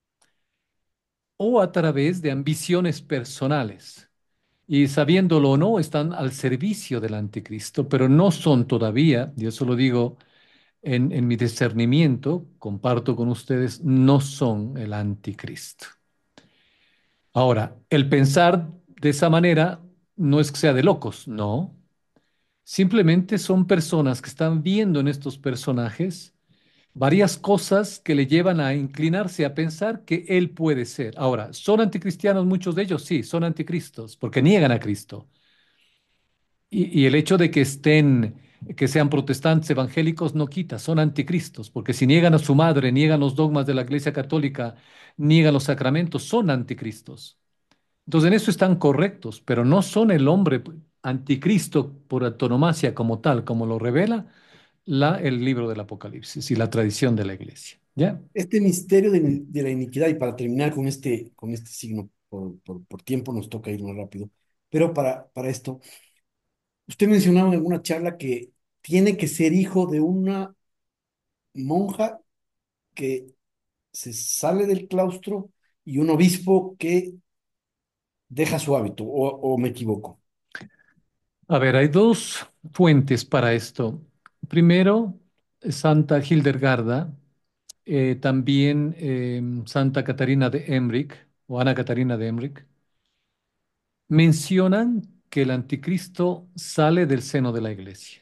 o a través de ambiciones personales. Y sabiéndolo o no, están al servicio del anticristo, pero no son todavía, y eso lo digo en, en mi discernimiento, comparto con ustedes, no son el anticristo. Ahora, el pensar de esa manera no es que sea de locos, no. Simplemente son personas que están viendo en estos personajes varias cosas que le llevan a inclinarse a pensar que él puede ser. Ahora, ¿son anticristianos muchos de ellos? Sí, son anticristos, porque niegan a Cristo. Y, y el hecho de que estén, que sean protestantes evangélicos no quita, son anticristos, porque si niegan a su madre, niegan los dogmas de la Iglesia Católica, niegan los sacramentos, son anticristos. Entonces en eso están correctos, pero no son el hombre anticristo por antonomasia como tal, como lo revela la, el libro del Apocalipsis y la tradición de la Iglesia. ¿Ya? Este misterio de, de la iniquidad, y para terminar con este, con este signo, por, por, por tiempo nos toca ir más rápido, pero para, para esto, usted mencionaba en alguna charla que tiene que ser hijo de una monja que se sale del claustro y un obispo que deja su hábito, o, o me equivoco. A ver, hay dos fuentes para esto. Primero, Santa Hildegarda, eh, también eh, Santa Catarina de Emmerich o Ana Catarina de Emmerich, mencionan que el anticristo sale del seno de la iglesia.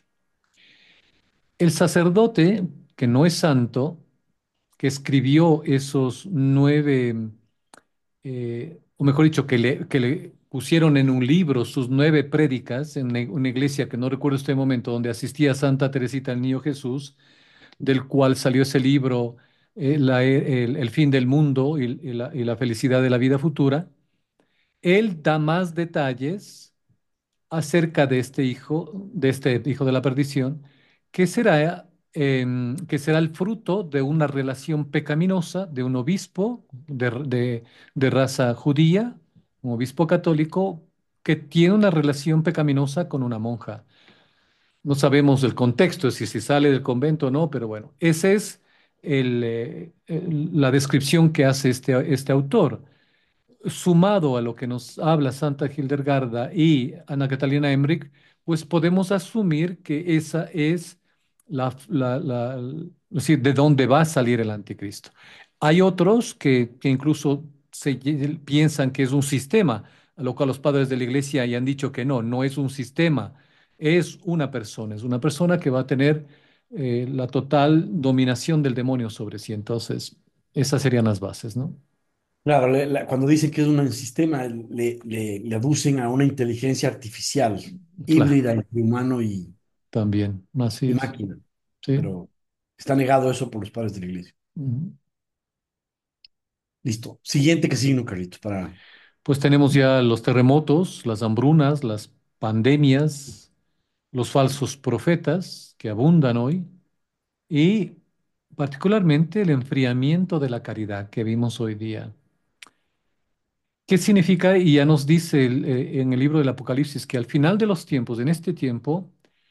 El sacerdote, que no es santo, que escribió esos nueve, eh, o mejor dicho, que le, que le pusieron en un libro sus nueve prédicas en una una iglesia que no recuerdo este momento, donde asistía Santa Teresita del Niño Jesús, del cual salió ese libro, eh, la- el, el fin del mundo y, y la, y la felicidad de la vida futura. Él da más detalles acerca de este hijo, de este hijo de la perdición, que será, em, que será el fruto de una relación pecaminosa de un obispo de, de- de raza judía, un obispo católico, que tiene una relación pecaminosa con una monja. No sabemos el contexto, si se sale del convento o no, pero bueno, esa es el, eh, el- la descripción que hace este, este autor. Sumado a lo que nos habla Santa Hildegarda y Ana Catalina Emmerich, pues podemos asumir que esa es la, la- la- es decir, de dónde va a salir el anticristo. Hay otros que, que incluso se lle- piensan que es un sistema, a lo cual los padres de la iglesia ya han dicho que no, no es un sistema, es una persona, es una persona que va a tener eh, la total dominación del demonio sobre sí. Entonces, esas serían las bases, ¿no? Claro, le- la- cuando dicen que es un sistema, le, le, le aducen a una inteligencia artificial, Claro. híbrida entre humano y, También, así y es. máquina. Sí. Pero está negado eso por los padres de la iglesia. Ujú. Listo. Siguiente que signo, Carlitos, para... Pues tenemos ya los terremotos, las hambrunas, las pandemias, los falsos profetas que abundan hoy y particularmente el enfriamiento de la caridad que vimos hoy día. ¿Qué significa? Y ya nos dice el, eh, en el libro del Apocalipsis que al final de los tiempos, en este tiempo,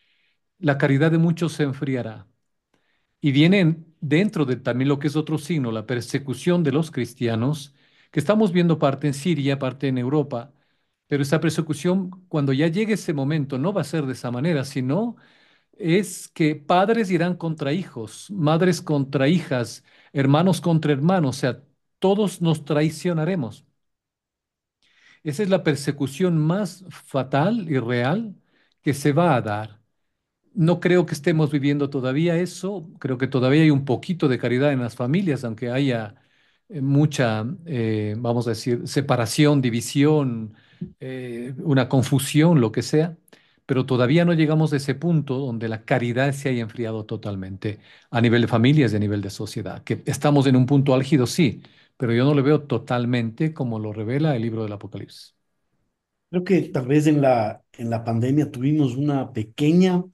la caridad de muchos se enfriará. Y viene dentro de también lo que es otro signo, la persecución de los cristianos, que estamos viendo parte en Siria, parte en Europa, pero esa persecución, cuando ya llegue ese momento, no va a ser de esa manera, sino es que padres irán contra hijos, madres contra hijas, hermanos contra hermanos, o sea, todos nos traicionaremos. Esa es la persecución más fatal y real que se va a dar. No creo que estemos viviendo todavía eso, creo que todavía hay un poquito de caridad en las familias, aunque haya eh, mucha, eh, vamos a decir, separación, división, eh, una confusión, lo que sea, pero todavía no llegamos a ese punto donde la caridad se haya enfriado totalmente a nivel de familias y a nivel de sociedad, que estamos en un punto álgido, sí, pero yo no lo veo totalmente como lo revela el libro del Apocalipsis. Creo que tal vez en la, en la pandemia tuvimos una pequeña,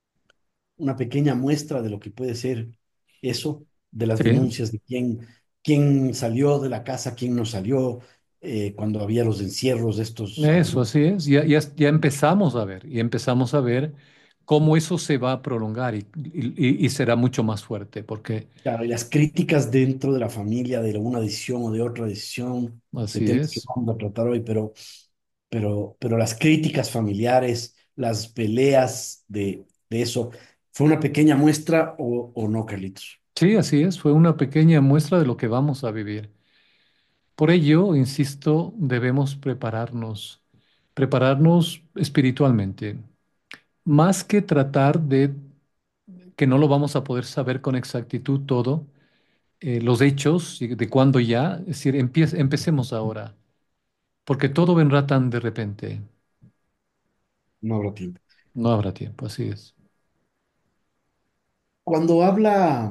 una pequeña muestra de lo que puede ser eso, de las Sí. denuncias de quién, quién salió de la casa, quién no salió, eh, cuando había los encierros estos Eso, abruptos. así es. Ya, ya, ya empezamos a ver, y empezamos a ver cómo eso se va a prolongar y, y- y será mucho más fuerte, porque Claro, y las críticas dentro de la familia de una decisión o de otra decisión, de así temas que es. vamos a tratar hoy, pero, pero, pero las críticas familiares, las peleas de, de eso, ¿fue una pequeña muestra o, o no, Carlitos? Sí, así es. Fue una pequeña muestra de lo que vamos a vivir. Por ello, insisto, debemos prepararnos, prepararnos espiritualmente, más que tratar de que no lo vamos a poder saber con exactitud todo, eh, los hechos y de cuándo ya, es decir, empie- empecemos ahora, porque todo vendrá tan de repente. No habrá tiempo. No habrá tiempo, así es. Cuando habla,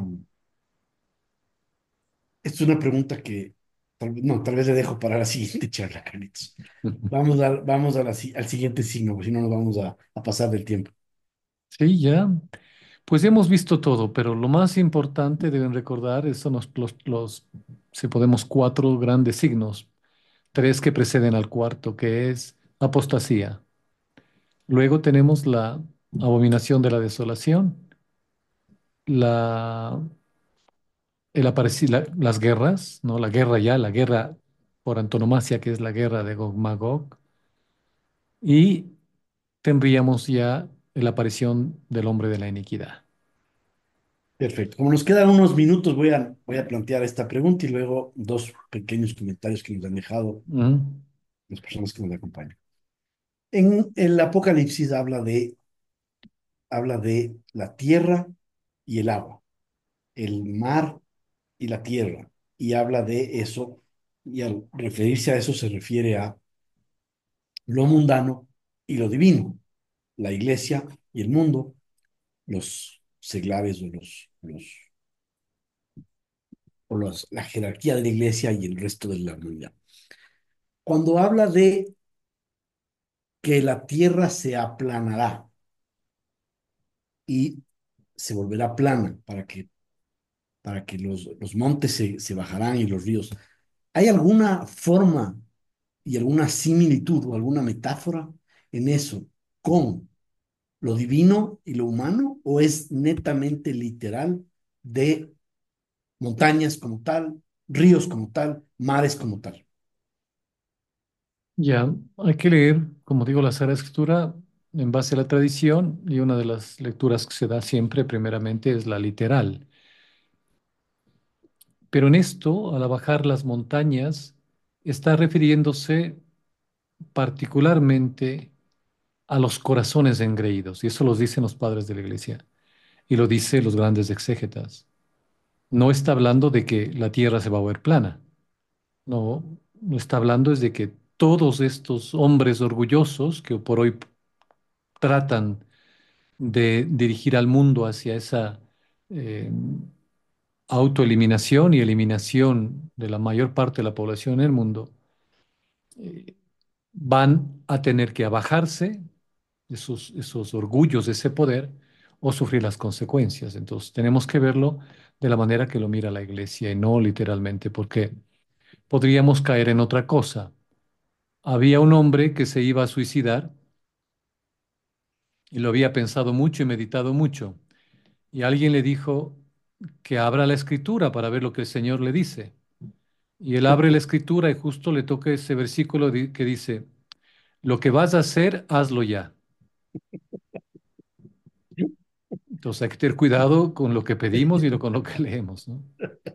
esta es una pregunta que, tal vez- no, tal vez le dejo para la siguiente charla, Carlitos. Vamos, a, vamos a la si- al siguiente signo, porque si no nos vamos a, a pasar del tiempo. Sí, ya. Pues ya hemos visto todo, pero lo más importante deben recordar son los, los, los, si podemos, cuatro grandes signos, tres que preceden al cuarto, que es apostasía. Luego tenemos la abominación de la desolación, la, el apareci- la- las guerras, ¿no? La guerra ya, la guerra por antonomasia, que es la guerra de Gog-Magog, y tendríamos ya la aparición del hombre de la iniquidad. Perfecto. Como nos quedan unos minutos, voy a, voy a plantear esta pregunta y luego dos pequeños comentarios que nos han dejado Ujú. las personas que nos acompañan. En el Apocalipsis habla de, habla de la tierra y el agua, el mar y la tierra, y habla de eso, y al referirse a eso se refiere a lo mundano y lo divino, la iglesia y el mundo, los seglares o los, los o los- la jerarquía de la iglesia y el resto de la humanidad. Cuando habla de que la tierra se aplanará y se volverá plana para que, para que los, los montes se, se bajarán y los ríos, ¿hay alguna forma y alguna similitud o alguna metáfora en eso con lo divino y lo humano o es netamente literal de montañas como tal, ríos como tal, mares como tal? Ya, hay que leer, como digo, la Sagrada Escritura en base a la tradición y una de las lecturas que se da siempre, primeramente, es la literal. Pero en esto, al bajar las montañas, está refiriéndose particularmente a los corazones engreídos, y eso los dicen los padres de la iglesia, y lo dicen los grandes exégetas. No está hablando de que la tierra se va a ver plana, no, no está hablando es de que todos estos hombres orgullosos que por hoy tratan de dirigir al mundo hacia esa eh, autoeliminación y eliminación de la mayor parte de la población en el mundo, eh, van a tener que abajarse esos, esos orgullos de ese poder o sufrir las consecuencias. Entonces, tenemos que verlo de la manera que lo mira la iglesia y no literalmente, porque podríamos caer en otra cosa. Había un hombre que se iba a suicidar y lo había pensado mucho y meditado mucho. Y alguien le dijo que abra la escritura para ver lo que el Señor le dice. Y él abre la escritura y justo le toca ese versículo di- que dice, lo que vas a hacer, hazlo ya. Entonces hay que tener cuidado con lo que pedimos y lo- con lo que leemos, ¿no?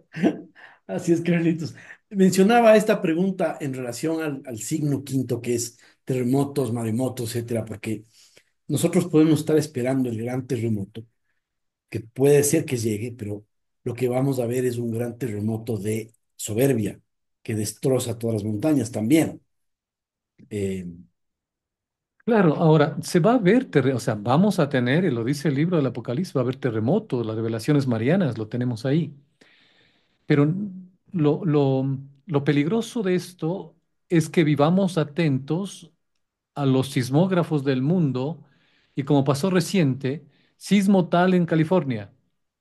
Así es, Carlitos. Mencionaba esta pregunta en relación al, al signo quinto, que es terremotos, maremotos, etcétera, porque nosotros podemos estar esperando el gran terremoto, que puede ser que llegue, pero lo que vamos a ver es un gran terremoto de soberbia, que destroza todas las montañas también. Eh, Claro, ahora se va a ver, terre- o sea, vamos a tener, y lo dice el libro del Apocalipsis, va a haber terremotos, las revelaciones marianas, lo tenemos ahí. Pero lo, lo, lo peligroso de esto es que vivamos atentos a los sismógrafos del mundo y como pasó reciente, sismo tal en California,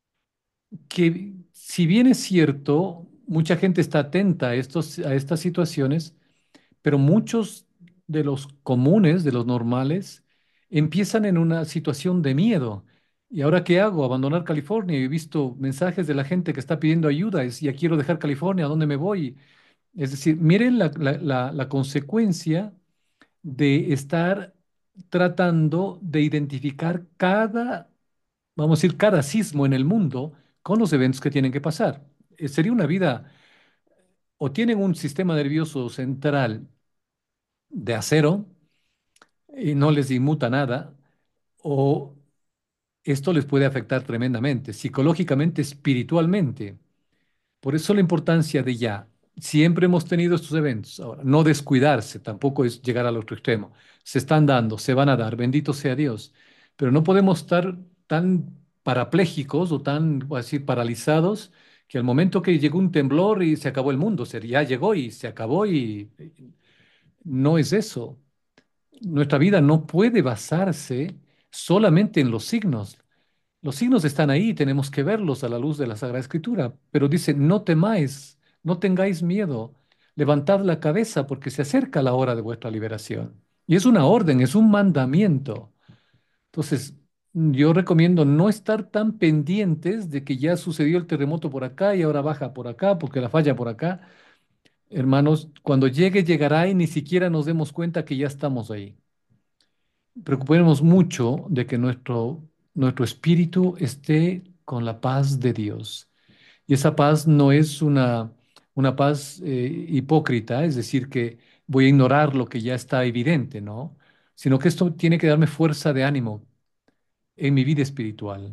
que si bien es cierto, mucha gente está atenta a estos, a estas situaciones, pero muchos de los comunes, de los normales, empiezan en una situación de miedo. ¿Y ahora qué hago? Abandonar California. He visto mensajes de la gente que está pidiendo ayuda, es, ya quiero dejar California, ¿a dónde me voy? Es decir, miren la, la la- la consecuencia de estar tratando de identificar cada, vamos a decir, cada sismo en el mundo con los eventos que tienen que pasar. Eh, Sería una vida, o tienen un sistema nervioso central de acero y no les inmuta nada, o esto les puede afectar tremendamente, psicológicamente, espiritualmente. Por eso la importancia de ya. Siempre hemos tenido estos eventos. Ahora, no descuidarse, tampoco es llegar al otro extremo. Se están dando, se van a dar, bendito sea Dios. Pero no podemos estar tan parapléjicos o tan, voy a decir, paralizados que al momento que llegó un temblor y se acabó el mundo, se- ya llegó y se acabó y y no es eso. Nuestra vida no puede basarse solamente en los signos. Los signos están ahí, tenemos que verlos a la luz de la Sagrada Escritura, pero dice, no temáis, no tengáis miedo, levantad la cabeza porque se acerca la hora de vuestra liberación. Y es una orden, es un mandamiento. Entonces, yo recomiendo no estar tan pendientes de que ya sucedió el terremoto por acá y ahora baja por acá porque la falla por acá. Hermanos, cuando llegue, llegará y ni siquiera nos demos cuenta que ya estamos ahí. Preocupémonos mucho de que nuestro, nuestro espíritu esté con la paz de Dios. Y esa paz no es una, una paz eh, hipócrita, es decir, que voy a ignorar lo que ya está evidente, ¿no? sino que esto tiene que darme fuerza de ánimo en mi vida espiritual.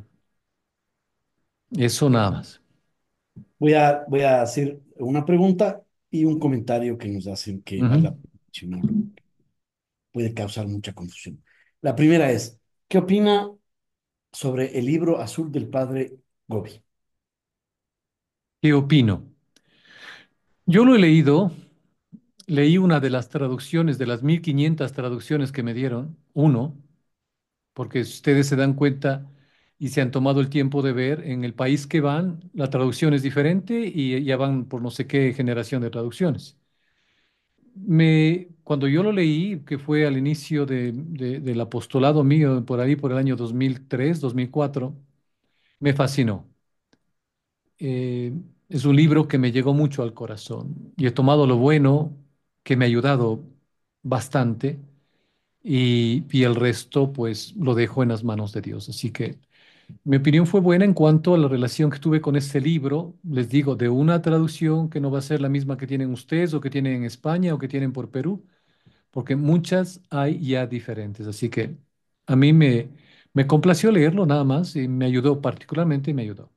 Eso nada más. Voy a, voy a hacer una pregunta y un comentario que nos hacen que vale Ujú. la pena mencionarlo. Puede causar mucha confusión. La primera es, ¿qué opina sobre el libro azul del padre Gobi? ¿Qué opino? Yo lo he leído, leí una de las traducciones, de las mil quinientas traducciones que me dieron, uno, porque ustedes se dan cuenta y se han tomado el tiempo de ver en el país que van, la traducción es diferente y ya van por no sé qué generación de traducciones. Me, cuando yo lo leí, que fue al inicio de- de- del apostolado mío, por ahí, por el año dos mil tres, dos mil cuatro, me fascinó. Eh, es un libro que me llegó mucho al corazón y he tomado lo bueno, que me ha ayudado bastante, y, y el resto, pues, lo dejo en las manos de Dios. Así que mi opinión fue buena en cuanto a la relación que tuve con este libro. Les digo, de una traducción que no va a ser la misma que tienen ustedes o que tienen en España o que tienen por Perú, porque muchas hay ya diferentes. Así que a mí me, me complació leerlo nada más y me ayudó, particularmente me ayudó.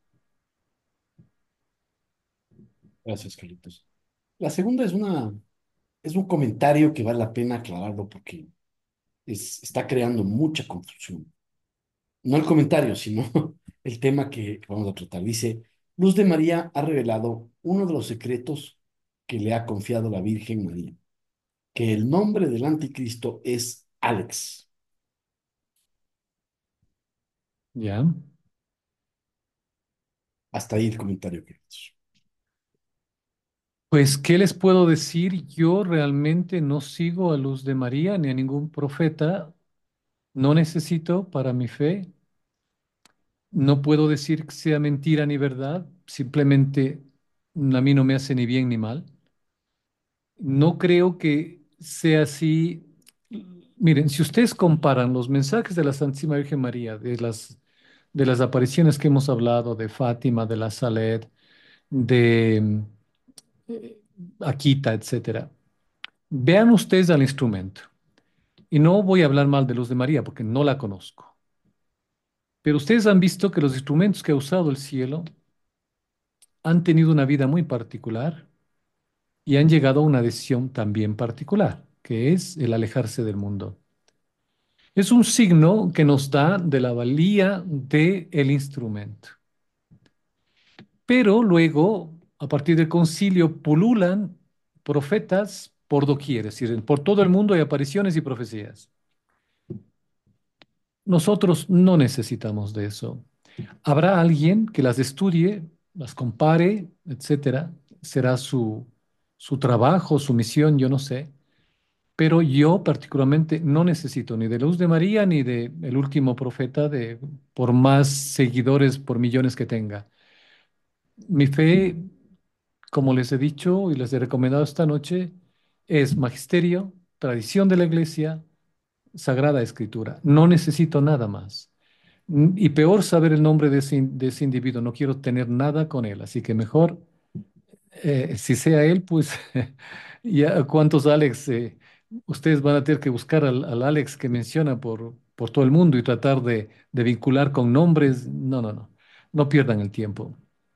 Gracias, Carlitos. La segunda es una, es un comentario que vale la pena aclararlo porque es, está creando mucha confusión. No el comentario, sino el tema que, que vamos a tratar. Dice, Luz de María ha revelado uno de los secretos que le ha confiado la Virgen María, que el nombre del anticristo es Alex. ¿Ya? Hasta ahí el comentario, queridos. Pues, ¿qué les puedo decir? Yo realmente no sigo a Luz de María ni a ningún profeta. No necesito para mi fe. No puedo decir que sea mentira ni verdad. Simplemente a mí no me hace ni bien ni mal. No creo que sea así. Miren, si ustedes comparan los mensajes de la Santísima Virgen María, de las, de las apariciones que hemos hablado, de Fátima, de la Saled, de eh, Akita, etcétera, vean ustedes al instrumento. Y no voy a hablar mal de los de María porque no la conozco. Pero ustedes han visto que los instrumentos que ha usado el cielo han tenido una vida muy particular y han llegado a una decisión también particular, que es el alejarse del mundo. Es un signo que nos da de la valía del instrumento. Pero luego, a partir del concilio, pululan profetas por doquier, es decir, por todo el mundo hay apariciones y profecías. Nosotros no necesitamos de eso. Habrá alguien que las estudie, las compare, etcétera. Será su, su trabajo, su misión, yo no sé. Pero yo particularmente no necesito ni de Luz de María ni de el último profeta de por más seguidores por millones que tenga. Mi fe, como les he dicho y les he recomendado esta noche, es magisterio, tradición de la Iglesia, Sagrada Escritura. No necesito nada más. Mm, Y peor saber el nombre de ese, in- de ese individuo. No quiero tener nada con él. Así que mejor, eh, si sea él, pues ya cuántos Alex, eh, ustedes van a tener que buscar al, al Alex que menciona por, por todo el mundo y tratar de, de vincular con nombres. No, no, no. No pierdan el tiempo.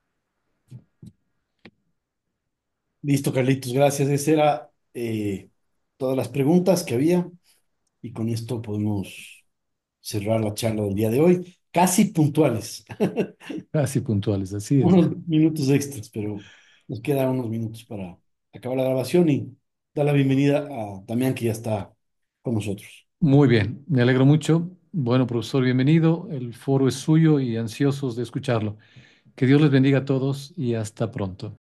Listo, Carlitos, gracias. Esas eran eh, todas las preguntas que había y con esto podemos cerrar la charla del día de hoy. Casi puntuales, Casi puntuales, así es. unos minutos extras, pero nos quedan unos minutos para acabar la grabación y dar la bienvenida a Damián que ya está con nosotros. Muy bien, me alegro mucho. Bueno, profesor, bienvenido. El foro es suyo y ansiosos de escucharlo. Que Dios les bendiga a todos y hasta pronto.